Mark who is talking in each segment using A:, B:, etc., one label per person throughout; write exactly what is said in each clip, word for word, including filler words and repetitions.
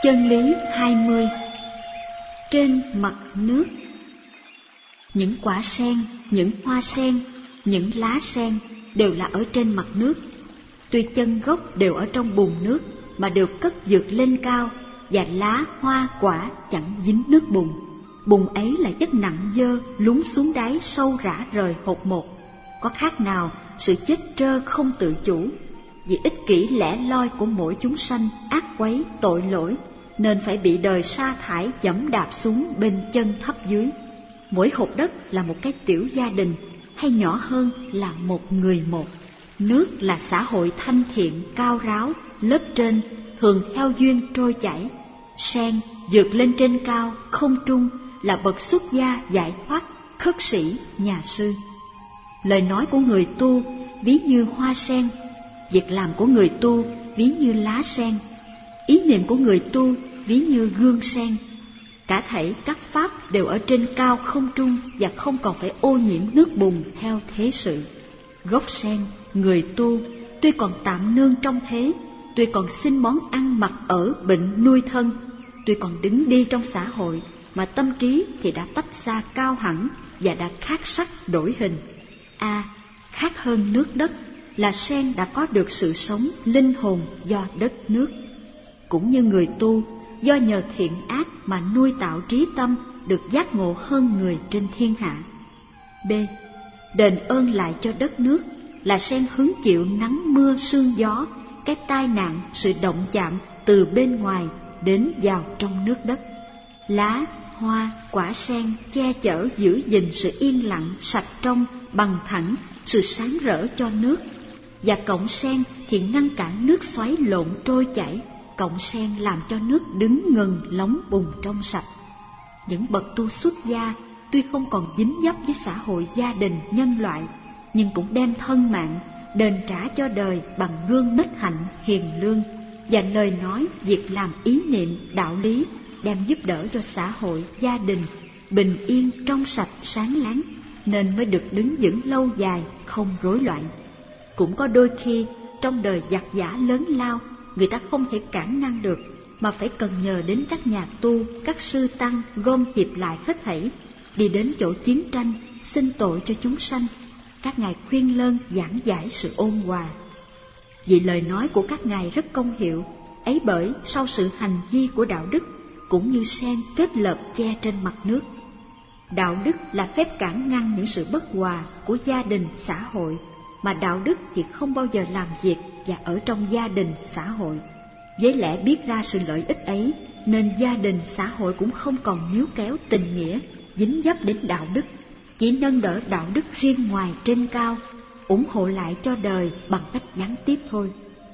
A: Chân lý hai mươi. Trên mặt nước. Những quả sen, những hoa sen, những lá sen đều là ở trên mặt nước. Tuy chân gốc đều ở trong bùn nước mà đều cất vượt lên cao, và lá, hoa, quả chẳng dính nước bùn. Bùn ấy là chất nặng dơ lún xuống đáy sâu rã rời hột một. Có khác nào sự chết trơ không tự chủ? Vì ích kỷ lẻ loi của mỗi chúng sanh ác quấy tội lỗi, nên phải bị đời sa thải dẫm đạp xuống bên chân thấp dưới. Mỗi hột đất là một cái tiểu gia đình, hay nhỏ hơn là một người một. Nước là xã hội thanh thiện cao ráo, lớp trên thường theo duyên trôi chảy. Sen vượt lên trên cao không trung là bậc xuất gia giải thoát, khất sĩ, nhà sư. Lời nói của người tu ví như hoa sen, việc làm của người tu ví như lá sen, ý niệm của người tu ví như gương sen. Cả thảy các pháp đều ở trên cao không trung và không còn phải ô nhiễm nước bùn theo thế sự. Gốc sen, người tu, tuy còn tạm nương trong thế, tuy còn xin món ăn mặc ở bệnh nuôi thân, tuy còn đứng đi trong xã hội, mà tâm trí thì đã tách ra cao hẳn và đã khác sắc đổi hình. A. À, khác hơn nước đất là sen đã có được sự sống linh hồn do đất nước. Cũng như người tu, do nhờ thiện ác mà nuôi tạo trí tâm được giác ngộ hơn người trên thiên hạ. B. Đền ơn lại cho đất nước là sen hứng chịu nắng mưa sương gió, cái tai nạn, sự động chạm từ bên ngoài đến vào trong nước đất. Lá, hoa, quả sen che chở giữ gìn sự yên lặng, sạch trong, bằng thẳng, sự sáng rỡ cho nước. Và cọng sen thì ngăn cản nước xoáy lộn trôi chảy. Cọng sen làm cho nước đứng ngần lóng bùn trong sạch. Những bậc tu xuất gia tuy không còn dính dấp với xã hội gia đình nhân loại, nhưng cũng đem thân mạng đền trả cho đời bằng gương nết hạnh hiền lương và lời nói, việc làm, ý niệm, đạo lý, đem giúp đỡ cho xã hội gia đình bình yên trong sạch sáng láng, nên mới được đứng vững lâu dài không rối loạn. Cũng có đôi khi trong đời giặc giã lớn lao, người ta không thể cản ngăn được, mà phải cần nhờ đến các nhà tu, các sư tăng gom hiệp lại hết thảy, đi đến chỗ chiến tranh, xin tội cho chúng sanh. Các ngài khuyên lơn giảng giải sự ôn hòa. Vì lời nói của các ngài rất công hiệu, ấy bởi sau sự hành vi của đạo đức, cũng như sen kết lợp che trên mặt nước. Đạo đức là phép cản ngăn những sự bất hòa của gia đình, xã hội, mà đạo đức thì không bao giờ làm việc và ở trong gia đình, xã hội. Với lẽ biết ra sự lợi ích ấy, nên gia đình, xã hội cũng không còn níu kéo tình nghĩa, dính dấp đến đạo đức, chỉ nâng đỡ đạo đức riêng ngoài trên cao, ủng hộ lại cho đời bằng cách gián tiếp thôi.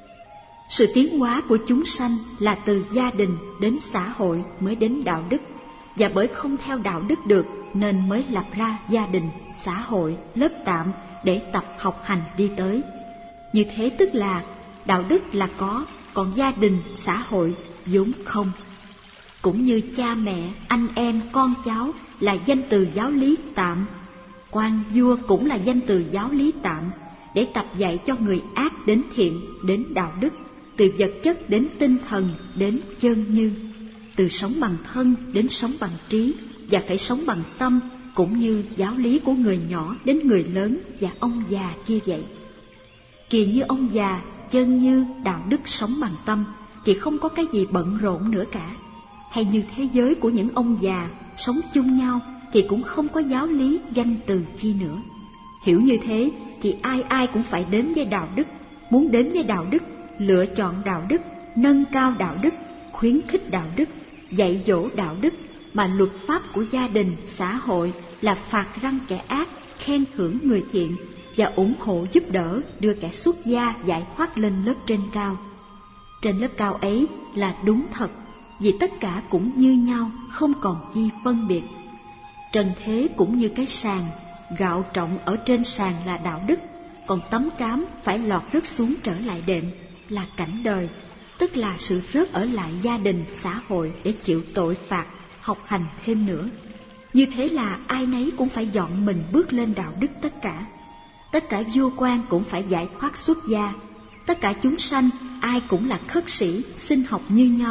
A: Sự tiến hóa của chúng sanh là từ gia đình đến xã hội mới đến đạo đức, và bởi không theo đạo đức được nên mới lập ra gia đình, xã hội, lớp tạm để tập học hành đi tới. Như thế tức là đạo đức là có, còn gia đình, xã hội vốn không. Cũng như cha mẹ, anh em, con cháu là danh từ giáo lý tạm, quan vua cũng là danh từ giáo lý tạm, để tập dạy cho người ác đến thiện, đến đạo đức, từ vật chất đến tinh thần, đến chân như, từ sống bằng thân đến sống bằng trí, và phải sống bằng tâm, cũng như giáo lý của người nhỏ đến người lớn và ông già kia vậy. Kỳ như ông già, chân như, đạo đức, sống bằng tâm, thì không có cái gì bận rộn nữa cả. Hay như thế giới của những ông già sống chung nhau thì cũng không có giáo lý, danh từ chi nữa. Hiểu như thế thì ai ai cũng phải đến với đạo đức, muốn đến với đạo đức, lựa chọn đạo đức, nâng cao đạo đức, khuyến khích đạo đức, dạy dỗ đạo đức, mà luật pháp của gia đình, xã hội là phạt răn kẻ ác, khen thưởng người thiện, và ủng hộ giúp đỡ đưa kẻ xuất gia giải thoát lên lớp trên cao. Trên lớp cao ấy là đúng thật, vì tất cả cũng như nhau, không còn gì phân biệt. Trần thế cũng như cái sàn, gạo trọng ở trên sàn là đạo đức, còn tấm cám phải lọt rớt xuống trở lại đệm là cảnh đời, tức là sự rớt ở lại gia đình, xã hội để chịu tội phạt, học hành thêm nữa. Như thế là ai nấy cũng phải dọn mình bước lên đạo đức tất cả. Tất cả vua quan cũng phải giải thoát xuất gia. Tất cả chúng sanh ai cũng là khất sĩ, xin học như nhau,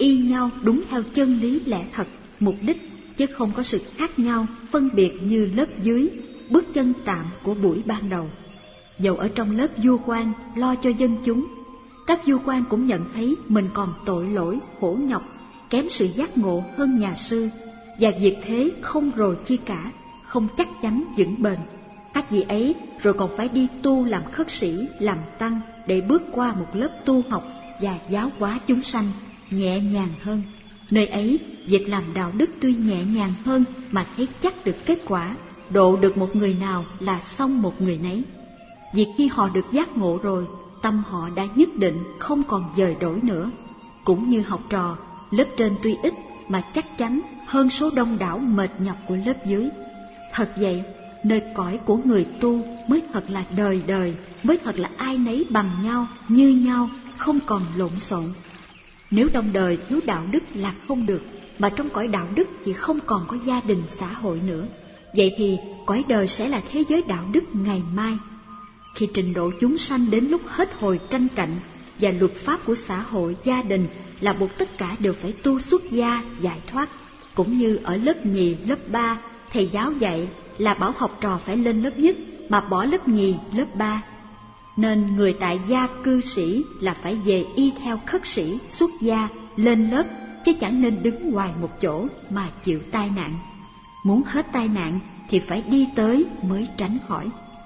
A: y nhau đúng theo chân lý lẽ thật, mục đích, chứ không có sự khác nhau, phân biệt như lớp dưới, bước chân tạm của buổi ban đầu. Dầu ở trong lớp vua quan lo cho dân chúng, các vua quan cũng nhận thấy mình còn tội lỗi, khổ nhọc, kém sự giác ngộ hơn nhà sư, và việc thế không rồi chi cả, không chắc chắn vững bền. Các vị ấy rồi còn phải đi tu làm khất sĩ, làm tăng, để bước qua một lớp tu học và giáo hóa chúng sanh nhẹ nhàng hơn. Nơi ấy, việc làm đạo đức tuy nhẹ nhàng hơn mà thấy chắc được kết quả, độ được một người nào là xong một người nấy. Vì khi họ được giác ngộ rồi, tâm họ đã nhất định không còn dời đổi nữa. Cũng như học trò, lớp trên tuy ít mà chắc chắn hơn số đông đảo mệt nhọc của lớp dưới. Thật vậy, nơi cõi của người tu mới thật là đời đời, mới thật là ai nấy bằng nhau, như nhau, không còn lộn xộn. Nếu trong đời thiếu đạo đức là không được, mà trong cõi đạo đức thì không còn có gia đình xã hội nữa. Vậy thì cõi đời sẽ là thế giới đạo đức ngày mai. Khi trình độ chúng sanh đến lúc hết hồi tranh cạnh, và luật pháp của xã hội, gia đình là buộc tất cả đều phải tu xuất gia, giải thoát. Cũng như ở lớp nhì, lớp ba, thầy giáo dạy là bảo học trò phải lên lớp nhất, mà bỏ lớp nhì, lớp ba. Nên người tại gia cư sĩ là phải về y theo khất sĩ, xuất gia, lên lớp, chứ chẳng nên đứng hoài một chỗ mà chịu tai nạn. Muốn hết tai nạn thì phải đi tới mới tránh khỏi.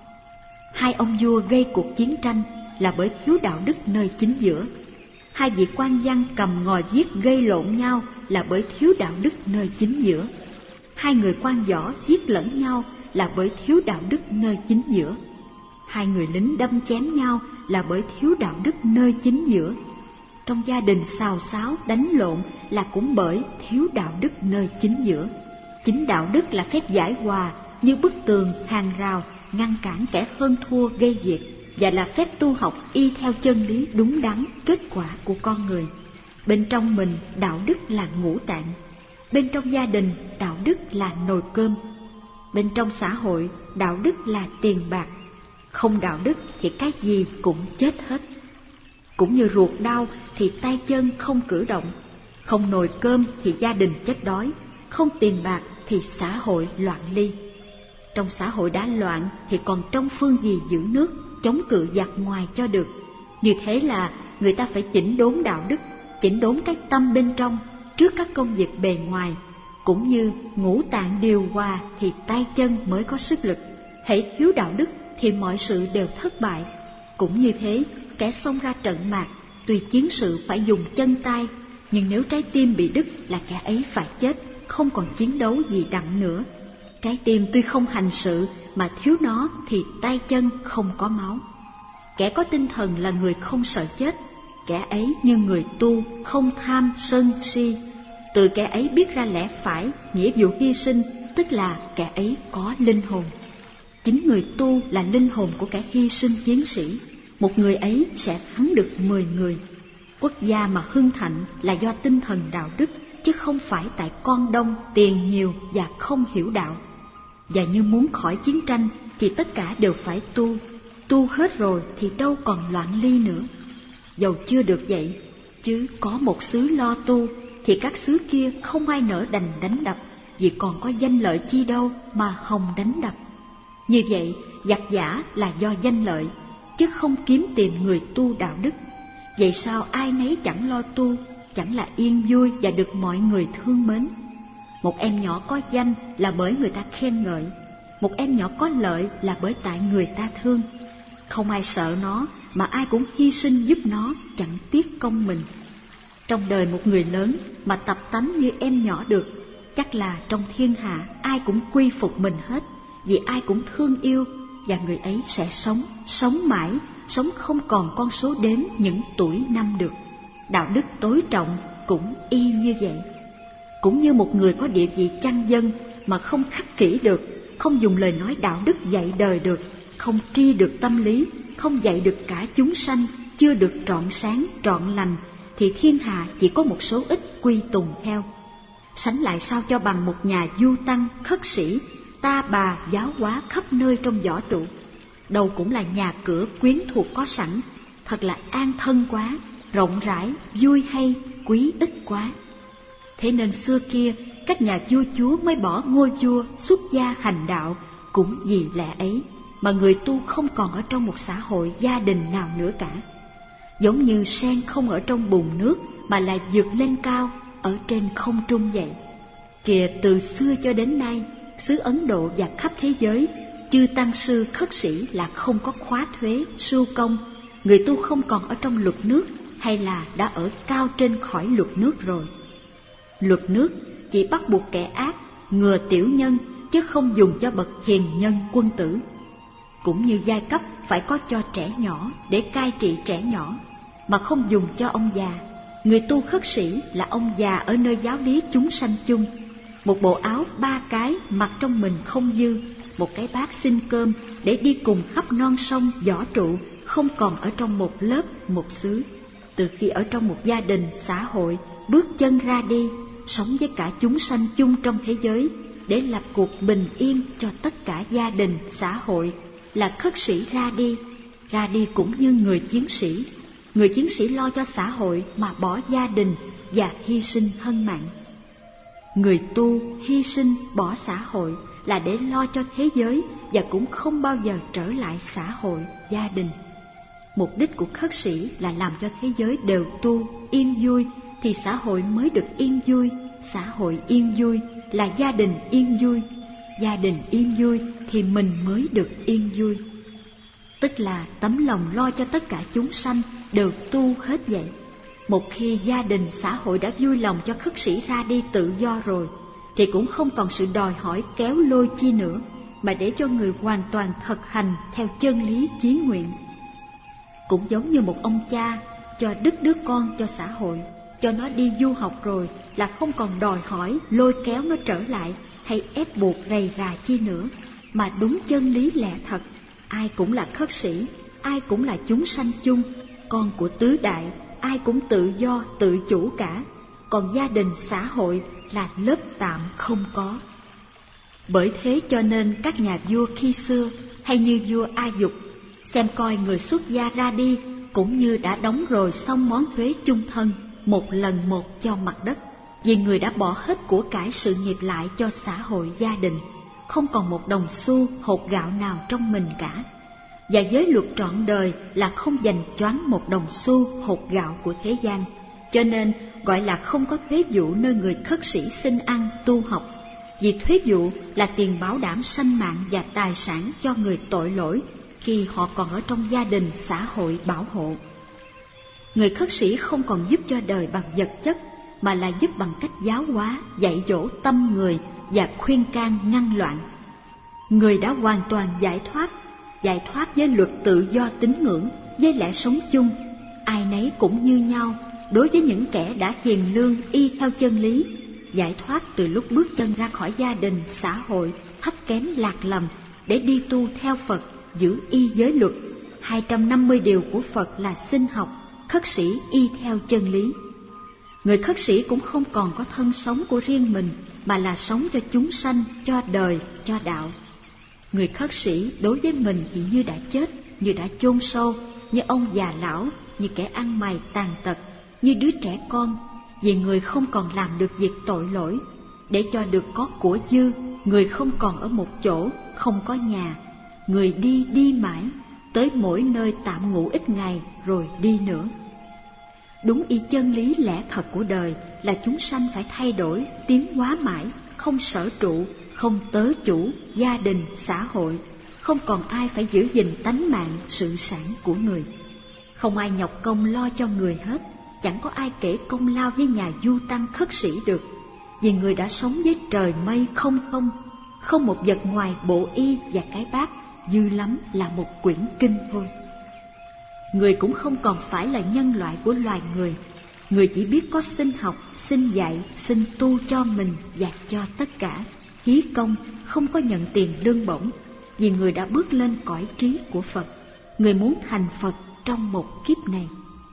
A: Hai ông vua gây cuộc chiến tranh là bởi thiếu đạo đức nơi chính giữa. Hai vị quan văn cầm ngòi viết gây lộn nhau là bởi thiếu đạo đức nơi chính giữa. Hai người quan võ giết lẫn nhau là bởi thiếu đạo đức nơi chính giữa. Hai người lính đâm chém nhau là bởi thiếu đạo đức nơi chính giữa. Trong gia đình xào xáo đánh lộn là cũng bởi thiếu đạo đức nơi chính giữa. Chính đạo đức là phép giải hòa, như bức tường, hàng rào ngăn cản kẻ hơn thua gây việc, và là phép tu học y theo chân lý đúng đắn, kết quả của con người. Bên trong mình đạo đức là ngũ tạng, bên trong gia đình đạo đức là nồi cơm, bên trong xã hội đạo đức là tiền bạc. Không đạo đức thì cái gì cũng chết hết. Cũng như ruột đau thì tay chân không cử động, không nồi cơm thì gia đình chết đói, không tiền bạc thì xã hội loạn ly. Trong xã hội đã loạn thì còn trong phương gì giữ nước, chống cự giặc ngoài cho được. Như thế là người ta phải chỉnh đốn đạo đức, chỉnh đốn cái tâm bên trong trước các công việc bề ngoài. Cũng như ngũ tạng điều hòa thì tay chân mới có sức lực. Hễ thiếu đạo đức thì mọi sự đều thất bại. Cũng như thế, kẻ xông ra trận mạc, tuy chiến sự phải dùng chân tay, nhưng nếu trái tim bị đứt là kẻ ấy phải chết, không còn chiến đấu gì đặng nữa. Trái tim tuy không hành sự mà thiếu nó thì tay chân không có máu. Kẻ có tinh thần là người không sợ chết, kẻ ấy như người tu, không tham sân si. Từ kẻ ấy biết ra lẽ phải, nghĩa vụ hy sinh, tức là kẻ ấy có linh hồn. Chính người tu là linh hồn của kẻ hy sinh chiến sĩ. Một người ấy sẽ thắng được mười người. Quốc gia mà hưng thịnh là do tinh thần đạo đức, chứ không phải tại con đông, tiền nhiều và không hiểu đạo. Và như muốn khỏi chiến tranh thì tất cả đều phải tu. Tu hết rồi thì đâu còn loạn ly nữa. Dầu chưa được vậy, chứ có một xứ lo tu thì các xứ kia không ai nỡ đành đánh đập, vì còn có danh lợi chi đâu mà hòng đánh đập. Như vậy, giặc giả là do danh lợi, chứ không kiếm tìm người tu đạo đức. Vậy sao ai nấy chẳng lo tu, chẳng là yên vui và được mọi người thương mến? Một em nhỏ có danh là bởi người ta khen ngợi, một em nhỏ có lợi là bởi tại người ta thương. Không ai sợ nó, mà ai cũng hy sinh giúp nó, chẳng tiếc công mình. Trong đời một người lớn mà tập tánh như em nhỏ được, chắc là trong thiên hạ ai cũng quy phục mình hết, vì ai cũng thương yêu, và người ấy sẽ sống, sống mãi, sống không còn con số đếm những tuổi năm được. Đạo đức tối trọng cũng y như vậy. Cũng như một người có địa vị chăn dân mà không khắc kỷ được, không dùng lời nói đạo đức dạy đời được, không tri được tâm lý, không dạy được cả chúng sanh, chưa được trọn sáng, trọn lành, thì thiên hạ chỉ có một số ít quy tùng theo. Sánh lại sao cho bằng một nhà du tăng, khất sĩ, ta bà giáo hóa khắp nơi trong võ trụ. Đâu cũng là nhà cửa quyến thuộc có sẵn, thật là an thân quá, rộng rãi, vui hay, quý ích quá. Thế nên xưa kia, các nhà vua chúa mới bỏ ngôi vua xuất gia hành đạo, cũng vì lẽ ấy mà người tu không còn ở trong một xã hội gia đình nào nữa cả. Giống như sen không ở trong bùn nước mà là vượt lên cao ở trên không trung vậy. Kìa, từ xưa cho đến nay, xứ Ấn Độ và khắp thế giới, chư tăng sư khất sĩ là không có khóa thuế, sưu công. Người tu không còn ở trong luật nước, hay là đã ở cao trên khỏi luật nước rồi. Luật nước chỉ bắt buộc kẻ ác, ngừa tiểu nhân, chứ không dùng cho bậc hiền nhân quân tử. Cũng như giai cấp phải có cho trẻ nhỏ để cai trị trẻ nhỏ, mà không dùng cho ông già. Người tu khất sĩ là ông già ở nơi giáo lý chúng sanh chung. Một bộ áo ba cái mặc trong mình không dư, một cái bát xin cơm để đi cùng khắp non sông võ trụ, không còn ở trong một lớp một xứ. Từ khi ở trong một gia đình xã hội, bước chân ra đi, sống với cả chúng sanh chung trong thế giới, để lập cuộc bình yên cho tất cả gia đình xã hội, là khất sĩ ra đi. Ra đi cũng như người chiến sĩ. Người chiến sĩ lo cho xã hội mà bỏ gia đình và hy sinh thân mạng. Người tu hy sinh bỏ xã hội là để lo cho thế giới, và cũng không bao giờ trở lại xã hội gia đình. Mục đích của khất sĩ là làm cho thế giới đều tu yên vui, thì xã hội mới được yên vui. Xã hội yên vui là gia đình yên vui. Gia đình yên vui thì mình mới được yên vui. Tức là tấm lòng lo cho tất cả chúng sanh đều tu hết vậy. Một khi gia đình xã hội đã vui lòng cho khất sĩ ra đi tự do rồi, thì cũng không còn sự đòi hỏi kéo lôi chi nữa, mà để cho người hoàn toàn thực hành theo chân lý chí nguyện. Cũng giống như một ông cha cho đứt đứa con cho xã hội, cho nó đi du học rồi là không còn đòi hỏi lôi kéo nó trở lại hay ép buộc rầy rà chi nữa, mà đúng chân lý lẽ thật. Ai cũng là khất sĩ, ai cũng là chúng sanh chung, con của tứ đại, ai cũng tự do tự chủ cả. Còn gia đình xã hội là lớp tạm không có. Bởi thế cho nên các nhà vua khi xưa, hay như vua A Dục, xem coi người xuất gia ra đi cũng như đã đóng rồi xong món thuế chung thân một lần một cho mặt đất, vì người đã bỏ hết của cải sự nghiệp lại cho xã hội gia đình, không còn một đồng xu hột gạo nào trong mình cả. Và giới luật trọn đời là không dành choáng một đồng xu hột gạo của thế gian, cho nên gọi là không có thuế vụ nơi người khất sĩ xin ăn tu học. Vì thuế vụ là tiền bảo đảm sanh mạng và tài sản cho người tội lỗi khi họ còn ở trong gia đình xã hội bảo hộ. Người khất sĩ không còn giúp cho đời bằng vật chất, mà là giúp bằng cách giáo hóa, dạy dỗ tâm người và khuyên can ngăn loạn. Người đã hoàn toàn giải thoát, giải thoát với luật tự do tín ngưỡng, với lẽ sống chung. Ai nấy cũng như nhau đối với những kẻ đã hiền lương y theo chân lý, giải thoát từ lúc bước chân ra khỏi gia đình xã hội thấp kém lạc lầm để đi tu theo Phật, giữ y giới luật. hai trăm năm mươi điều của Phật là sinh học, khất sĩ y theo chân lý. Người khất sĩ cũng không còn có thân sống của riêng mình, mà là sống cho chúng sanh, cho đời, cho đạo. Người khất sĩ đối với mình thì như đã chết, như đã chôn sâu, như ông già lão, như kẻ ăn mày tàn tật, như đứa trẻ con, vì người không còn làm được việc tội lỗi. Để cho được có của dư, người không còn ở một chỗ, không có nhà. Người đi đi mãi, tới mỗi nơi tạm ngủ ít ngày rồi đi nữa. Đúng y chân lý lẽ thật của đời là chúng sanh phải thay đổi, tiến hóa mãi, không sở trụ, không tớ chủ, gia đình, xã hội. Không còn ai phải giữ gìn tánh mạng, sự sản của người. Không ai nhọc công lo cho người hết, chẳng có ai kể công lao với nhà du tăng khất sĩ được. Vì người đã sống với trời mây không không, không một vật ngoài bộ y và cái bát, dư lắm là một quyển kinh thôi. Người cũng không còn phải là nhân loại của loài người. Người chỉ biết có xin học, xin dạy, xin tu cho mình và cho tất cả, hí công, không có nhận tiền lương bổng. Vì người đã bước lên cõi trí của Phật. Người muốn thành Phật trong một kiếp này.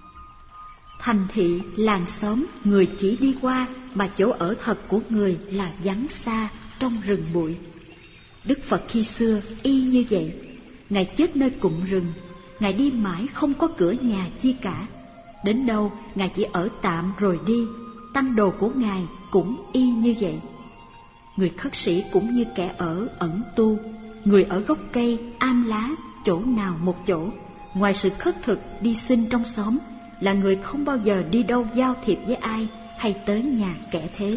A: Thành thị, làng xóm, người chỉ đi qua, mà chỗ ở thật của người là vắng xa trong rừng bụi. Đức Phật khi xưa y như vậy. Ngài chết nơi cụm rừng, Ngài đi mãi không có cửa nhà chi cả. Đến đâu Ngài chỉ ở tạm rồi đi, tăng đồ của Ngài cũng y như vậy. Người khất sĩ cũng như kẻ ở ẩn tu, người ở gốc cây, am lá, chỗ nào một chỗ, ngoài sự khất thực đi xin trong xóm, là người không bao giờ đi đâu giao thiệp với ai hay tới nhà kẻ thế.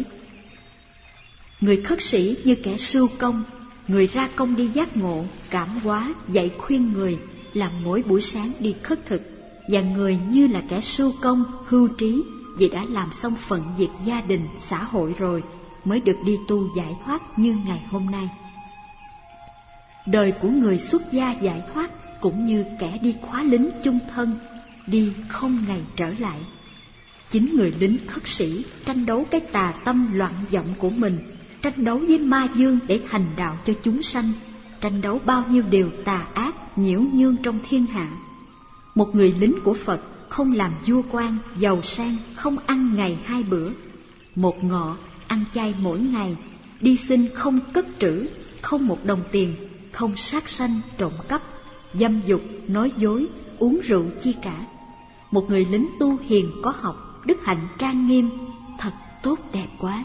A: Người khất sĩ như kẻ sưu công, người ra công đi giác ngộ, cảm hóa, dạy khuyên người, làm mỗi buổi sáng đi khất thực, và người như là kẻ sưu công, hưu trí, vì đã làm xong phận việc gia đình, xã hội rồi, mới được đi tu giải thoát như ngày hôm nay. Đời của người xuất gia giải thoát cũng như kẻ đi khóa lính chung thân, đi không ngày trở lại. Chính người lính khất sĩ tranh đấu cái tà tâm loạn vọng của mình, tranh đấu với ma dương để hành đạo cho chúng sanh, tranh đấu bao nhiêu điều tà ác nhiễu nhương trong thiên hạ. Một người lính của Phật không làm vua quan, giàu sang, không ăn ngày hai bữa, một ngọ ăn chay mỗi ngày, đi xin không cất trữ, không một đồng tiền, không sát sanh trộm cắp, dâm dục, nói dối, uống rượu chi cả. Một người lính tu hiền có học, đức hạnh trang nghiêm, thật tốt đẹp quá.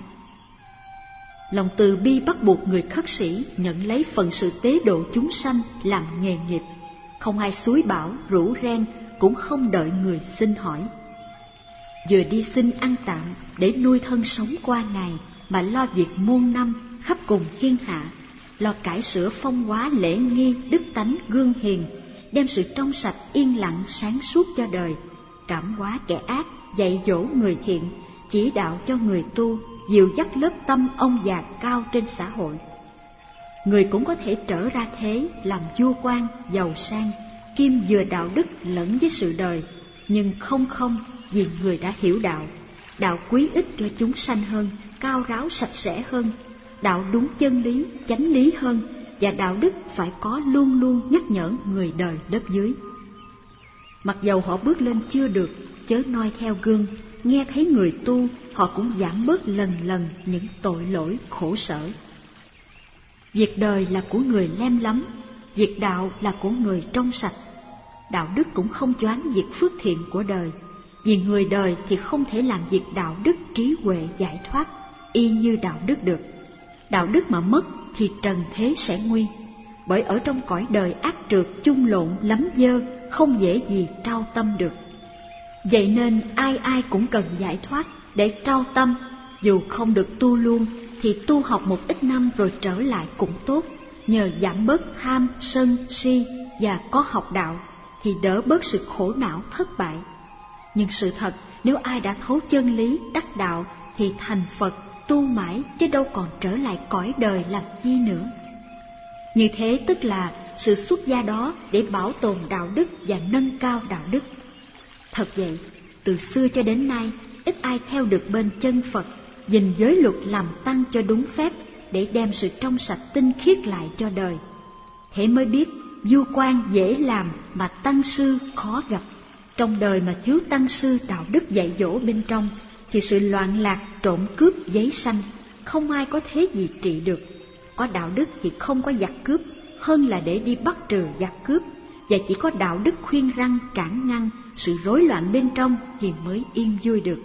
A: Lòng từ bi bắt buộc người khất sĩ nhận lấy phần sự tế độ chúng sanh làm nghề nghiệp, không ai xúi bảo, rủ ren, cũng không đợi người xin hỏi. Vừa đi xin ăn tạm để nuôi thân sống qua ngày, mà lo việc muôn năm khắp cùng thiên hạ, lo cải sửa phong hóa lễ nghi, đức tánh gương hiền, đem sự trong sạch yên lặng sáng suốt cho đời, cảm hóa kẻ ác, dạy dỗ người thiện, chỉ đạo cho người tu, dìu dắt lớp tâm ông già cao trên xã hội. Người cũng có thể trở ra thế làm vua quan, giàu sang, kim vừa đạo đức lẫn với sự đời, nhưng không không vì người đã hiểu đạo. Đạo quý ích cho chúng sanh hơn, cao ráo sạch sẽ hơn, đạo đúng chân lý, chánh lý hơn, và đạo đức phải có luôn luôn nhắc nhở người đời lớp dưới. Mặc dầu họ bước lên chưa được, chớ noi theo gương, nghe thấy người tu, họ cũng giảm bớt lần lần những tội lỗi khổ sở. Việc đời là của người lem lắm, việc đạo là của người trong sạch. Đạo đức cũng không choán việc phước thiện của đời, vì người đời thì không thể làm việc đạo đức trí huệ giải thoát y như đạo đức được. Đạo đức mà mất thì trần thế sẽ nguy, bởi ở trong cõi đời ác trượt chung lộn lắm dơ, không dễ gì trao tâm được. Vậy nên ai ai cũng cần giải thoát để trao tâm, dù không được tu luôn thì tu học một ít năm rồi trở lại cũng tốt, nhờ giảm bớt tham, sân, si và có học đạo thì đỡ bớt sự khổ não thất bại. Nhưng sự thật, nếu ai đã thấu chân lý, đắc đạo thì thành Phật, tu mãi chứ đâu còn trở lại cõi đời làm chi nữa. Như thế tức là sự xuất gia đó để bảo tồn đạo đức và nâng cao đạo đức. Thật vậy, từ xưa cho đến nay, ít ai theo được bên chân Phật, gìn giới luật làm tăng cho đúng phép để đem sự trong sạch tinh khiết lại cho đời. Thế mới biết vua quan dễ làm mà tăng sư khó gặp. Trong đời mà thiếu tăng sư đạo đức dạy dỗ bên trong thì sự loạn lạc, trộm cướp giấy xanh, không ai có thế gì trị được. Có đạo đức thì không có giặc cướp, hơn là để đi bắt trừ giặc cướp, và chỉ có đạo đức khuyên răn cản ngăn sự rối loạn bên trong thì mới yên vui được.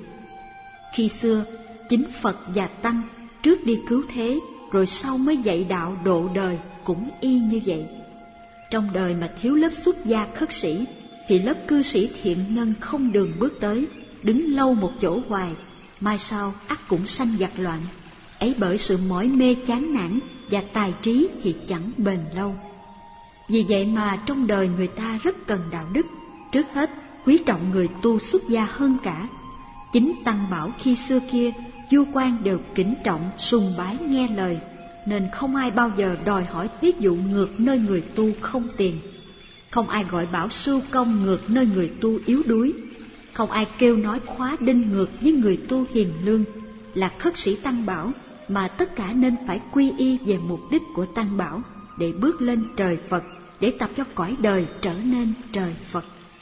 A: Khi xưa, chính Phật và Tăng trước đi cứu thế, rồi sau mới dạy đạo độ đời cũng y như vậy. Trong đời mà thiếu lớp xuất gia khất sĩ, thì lớp cư sĩ thiện nhân không đường bước tới, đứng lâu một chỗ hoài, mai sau ắt cũng sanh giặc loạn. Ấy bởi sự mỏi mê chán nản và tài trí thì chẳng bền lâu. Vì vậy mà trong đời người ta rất cần đạo đức, trước hết quý trọng người tu xuất gia hơn cả. Chính Tăng Bảo khi xưa kia, vua quan đều kính trọng, sùng bái nghe lời, nên không ai bao giờ đòi hỏi thí dụ ngược nơi người tu không tiền. Không ai gọi bảo sưu công ngược nơi người tu yếu đuối. Không ai kêu nói khóa đinh ngược với người tu hiền lương. Là khất sĩ Tăng Bảo mà tất cả nên phải quy y về mục đích của Tăng Bảo, để bước lên trời Phật, để tập cho cõi đời trở nên trời Phật.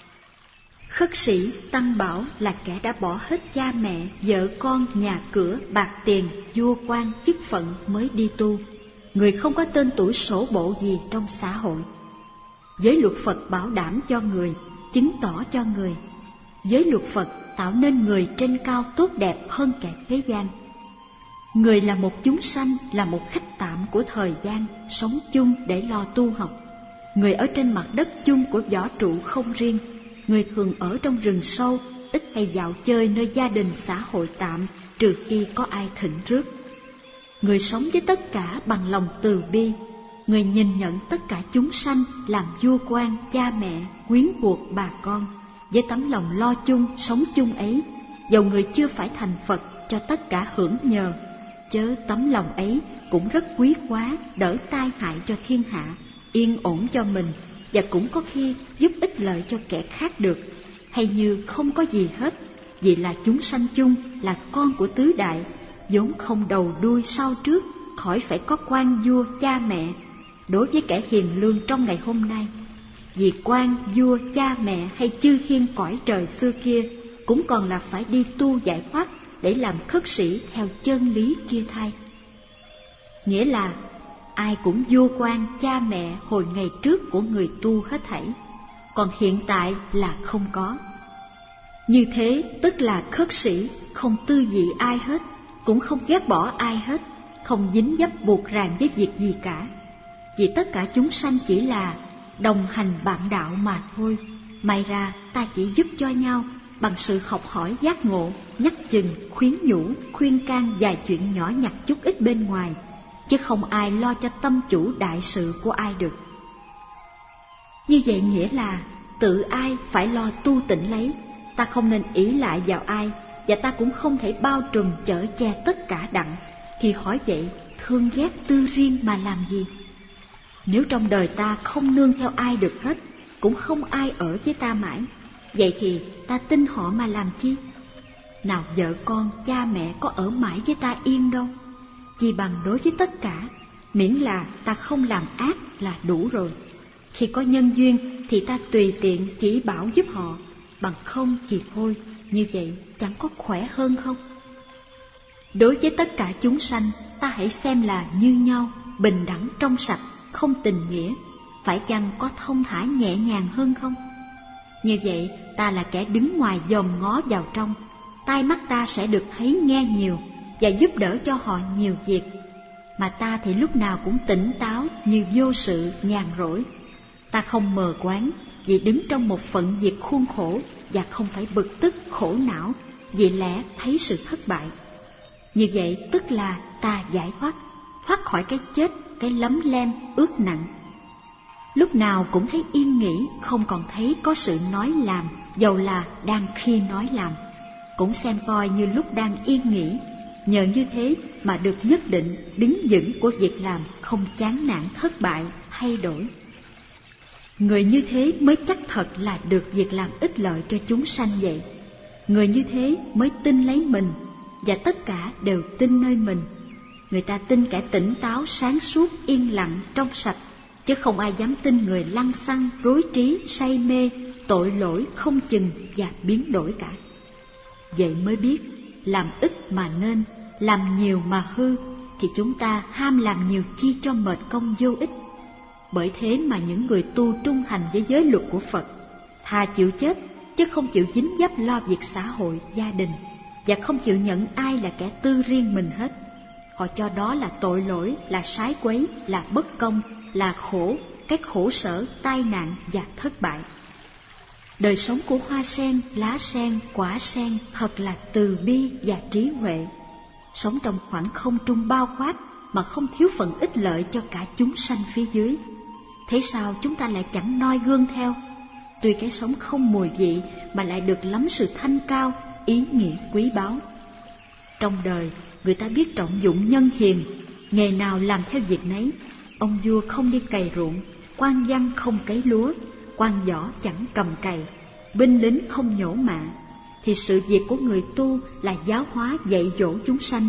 A: Khất sĩ Tăng Bảo là kẻ đã bỏ hết cha mẹ, vợ con, nhà cửa, bạc tiền, vua quan, chức phận mới đi tu. Người không có tên tuổi sổ bộ gì trong xã hội. Giới luật Phật bảo đảm cho người, chứng tỏ cho người. Giới luật Phật tạo nên người trên cao tốt đẹp hơn kẻ thế gian. Người là một chúng sanh, là một khách tạm của thời gian, sống chung để lo tu học. Người ở trên mặt đất chung của võ trụ không riêng. Người thường ở trong rừng sâu, ít hay dạo chơi nơi gia đình xã hội tạm, trừ khi có ai thỉnh rước. Người sống với tất cả bằng lòng từ bi. Người nhìn nhận tất cả chúng sanh làm vua quan, cha mẹ, quyến thuộc bà con. Với tấm lòng lo chung, sống chung ấy, dầu người chưa phải thành Phật, cho tất cả hưởng nhờ, chớ tấm lòng ấy cũng rất quý quá, đỡ tai hại cho thiên hạ, yên ổn cho mình, và cũng có khi giúp ích lợi cho kẻ khác được. Hay như không có gì hết, vì là chúng sanh chung, là con của tứ đại, vốn không đầu đuôi sau trước, khỏi phải có quan vua cha mẹ. Đối với kẻ hiền lương trong ngày hôm nay, vì quan vua cha mẹ hay chư thiên cõi trời xưa kia cũng còn là phải đi tu giải thoát để làm khất sĩ theo chân lý kia thay. Nghĩa là ai cũng vua quan cha mẹ hồi ngày trước của người tu hết thảy, còn hiện tại là không có. Như thế tức là khất sĩ không tư vị ai hết, cũng không ghét bỏ ai hết, không dính dấp buộc ràng với việc gì cả. Vì tất cả chúng sanh chỉ là đồng hành bạn đạo mà thôi. May ra ta chỉ giúp cho nhau bằng sự học hỏi giác ngộ, nhắc chừng, khuyến nhủ, khuyên can vài chuyện nhỏ nhặt chút ít bên ngoài, chứ không ai lo cho tâm chủ đại sự của ai được. Như vậy nghĩa là tự ai phải lo tu tịnh lấy, ta không nên ỷ lại vào ai, và ta cũng không thể bao trùm chở che tất cả đặng. Thì hỏi vậy, thương ghét tư riêng mà làm gì? Nếu trong đời ta không nương theo ai được hết, cũng không ai ở với ta mãi, vậy thì ta tin họ mà làm chi? Nào vợ con, cha mẹ có ở mãi với ta yên đâu. Chỉ bằng đối với tất cả, miễn là ta không làm ác là đủ rồi. Khi có nhân duyên thì ta tùy tiện chỉ bảo giúp họ, bằng không thì thôi. Như vậy chẳng có khỏe hơn không? Đối với tất cả chúng sanh, ta hãy xem là như nhau, bình đẳng trong sạch, không tình nghĩa, phải chăng có thông thả nhẹ nhàng hơn không? Như vậy ta là kẻ đứng ngoài dòm ngó vào trong, tai mắt ta sẽ được thấy nghe nhiều và giúp đỡ cho họ nhiều việc, mà ta thì lúc nào cũng tỉnh táo như vô sự nhàn rỗi. Ta không mờ quáng vì đứng trong một phận việc khuôn khổ, và không phải bực tức khổ não vì lẽ thấy sự thất bại. Như vậy tức là ta giải thoát, thoát khỏi cái chết, cái lấm lem ướt nặng. Lúc nào cũng thấy yên nghỉ, không còn thấy có sự nói làm, dầu là đang khi nói làm, cũng xem coi như lúc đang yên nghỉ. Nhờ như thế mà được nhất định đứng vững của việc làm, không chán nản thất bại, thay đổi. Người như thế mới chắc thật là được việc làm ích lợi cho chúng sanh vậy. Người như thế mới tin lấy mình, và tất cả đều tin nơi mình. Người ta tin kẻ tỉnh táo, sáng suốt, yên lặng, trong sạch, chứ không ai dám tin người lăng xăng, rối trí, say mê, tội lỗi không chừng và biến đổi cả. Vậy mới biết, làm ít mà nên, làm nhiều mà hư, thì chúng ta ham làm nhiều chi cho mệt công vô ích. Bởi thế mà những người tu trung thành với giới luật của Phật, thà chịu chết, chứ không chịu dính dấp lo việc xã hội, gia đình, và không chịu nhận ai là kẻ tư riêng mình hết. Họ cho đó là tội lỗi, là sái quấy, là bất công, là khổ, cái khổ sở, tai nạn và thất bại. Đời sống của hoa sen, lá sen, quả sen thật là từ bi và trí huệ. Sống trong khoảng không trung bao quát mà không thiếu phần ích lợi cho cả chúng sanh phía dưới. Thế sao chúng ta lại chẳng noi gương theo? Tuy cái sống không mùi vị mà lại được lắm sự thanh cao, ý nghĩa quý báu. Trong đời, người ta biết trọng dụng nhân hiền, nghề nào làm theo việc nấy. Ông vua không đi cày ruộng, quan văn không cấy lúa, quan võ chẳng cầm cày, binh lính không nhổ mạ. Thì sự việc của người tu là giáo hóa dạy dỗ chúng sanh.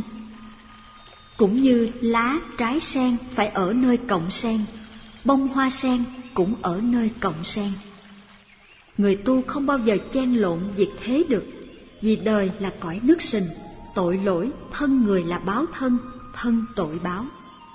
A: Cũng như lá, trái sen phải ở nơi cọng sen, bông hoa sen cũng ở nơi cọng sen. Người tu không bao giờ chen lộn việc thế được, vì đời là cõi nước sình, tội lỗi, thân người là báo thân, thân tội báo.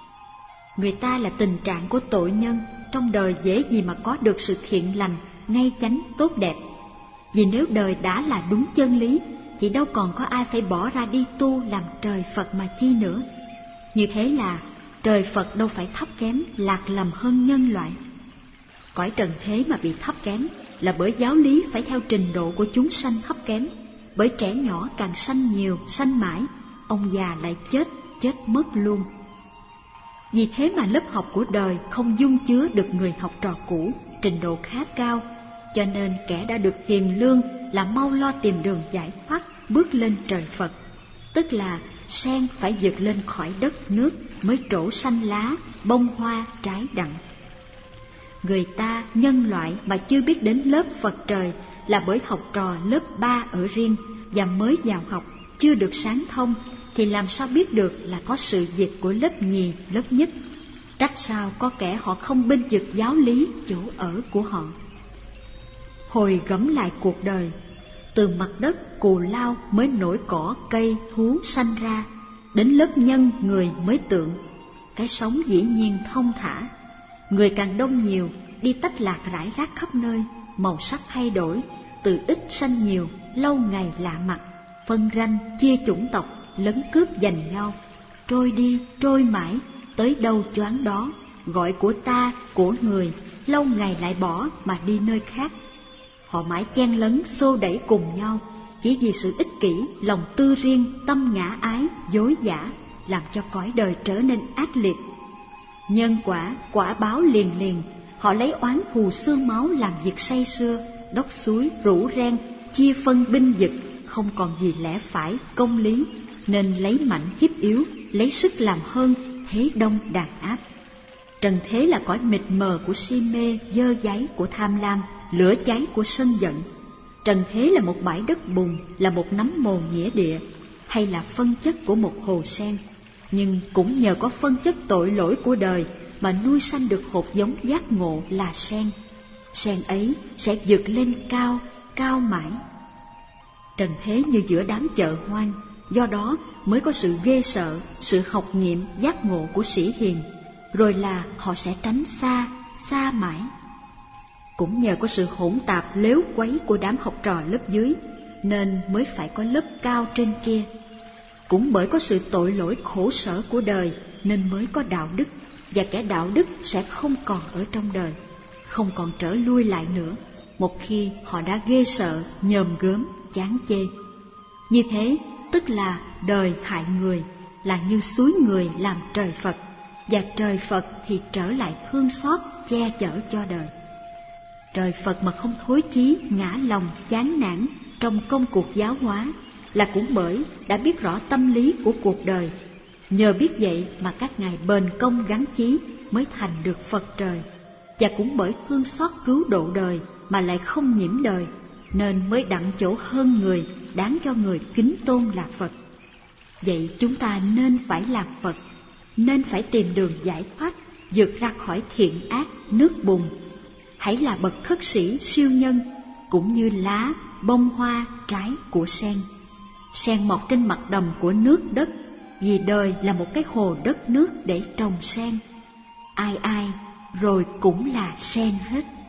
A: Người ta là tình trạng của tội nhân, trong đời dễ gì mà có được sự thiện lành, ngay chánh, tốt đẹp. Vì nếu đời đã là đúng chân lý thì đâu còn có ai phải bỏ ra đi tu làm trời Phật mà chi nữa. Như thế là trời Phật đâu phải thấp kém lạc lầm hơn nhân loại. Cõi trần thế mà bị thấp kém là bởi giáo lý phải theo trình độ của chúng sanh thấp kém. Bởi trẻ nhỏ càng sanh nhiều, sanh mãi, ông già lại chết, chết mất luôn. Vì thế mà lớp học của đời không dung chứa được người học trò cũ, trình độ khá cao, cho nên kẻ đã được hiền lương là mau lo tìm đường giải thoát, bước lên trời Phật. Tức là sen phải vượt lên khỏi đất nước mới trổ xanh lá, bông hoa, trái đặng. Người ta, nhân loại mà chưa biết đến lớp Phật trời là bởi học trò lớp ba ở riêng và mới vào học, chưa được sáng thông, thì làm sao biết được là có sự diệt của lớp nhì, lớp nhất. Trách sao có kẻ họ không bênh vực giáo lý chỗ ở của họ. Hồi gẫm lại cuộc đời, từ mặt đất cù lao mới nổi cỏ, cây, thú sanh ra, đến lớp nhân người mới tượng. Cái sống dĩ nhiên thông thả. Người càng đông nhiều, đi tách lạc rải rác khắp nơi, màu sắc thay đổi, từ ít sanh nhiều, lâu ngày lạ mặt, phân ranh, chia chủng tộc, lấn cướp giành nhau, trôi đi, trôi mãi, tới đâu choáng đó, gọi của ta, của người, lâu ngày lại bỏ mà đi nơi khác. Họ mãi chen lấn, xô đẩy cùng nhau, chỉ vì sự ích kỷ, lòng tư riêng, tâm ngã ái, dối giả, làm cho cõi đời trở nên ác liệt. Nhân quả, quả báo liền liền, họ lấy oán thù xương máu làm việc say sưa, đốc suối, rủ ren, chia phân binh vực, không còn gì lẽ phải, công lý, nên lấy mạnh hiếp yếu, lấy sức làm hơn, thế đông đàn áp. Trần thế là cõi mịt mờ của si mê, dơ dáy của tham lam, lửa cháy của sân giận. Trần thế là một bãi đất bùn, là một nắm mồ nghĩa địa, hay là phân chất của một hồ sen. Nhưng cũng nhờ có phân chất tội lỗi của đời mà nuôi sanh được hột giống giác ngộ là sen. Sen ấy sẽ vượt lên cao, cao mãi. Trần thế như giữa đám chợ hoang, do đó mới có sự ghê sợ, sự học nghiệm giác ngộ của sĩ hiền, rồi là họ sẽ tránh xa, xa mãi. Cũng nhờ có sự hỗn tạp lếu quấy của đám học trò lớp dưới, nên mới phải có lớp cao trên kia. Cũng bởi có sự tội lỗi khổ sở của đời nên mới có đạo đức, và kẻ đạo đức sẽ không còn ở trong đời, không còn trở lui lại nữa, một khi họ đã ghê sợ, nhòm gớm, chán chê. Như thế tức là đời hại người, là như suối người làm trời Phật, và trời Phật thì trở lại thương xót, che chở cho đời. Trời Phật mà không thối chí, ngã lòng, chán nản trong công cuộc giáo hóa, là cũng bởi đã biết rõ tâm lý của cuộc đời. Nhờ biết vậy mà các ngài bền công gắng chí mới thành được Phật trời. Và cũng bởi thương xót cứu độ đời mà lại không nhiễm đời, nên mới đặng chỗ hơn người, đáng cho người kính tôn là Phật. Vậy chúng ta nên phải làm Phật, nên phải tìm đường giải thoát, vượt ra khỏi thiện ác, nước bùn. Hãy là bậc khất sĩ siêu nhân, cũng như lá, bông hoa, trái của sen. Sen mọc trên mặt đầm của nước đất, vì đời là một cái hồ đất nước để trồng sen. Ai ai rồi cũng là sen hết.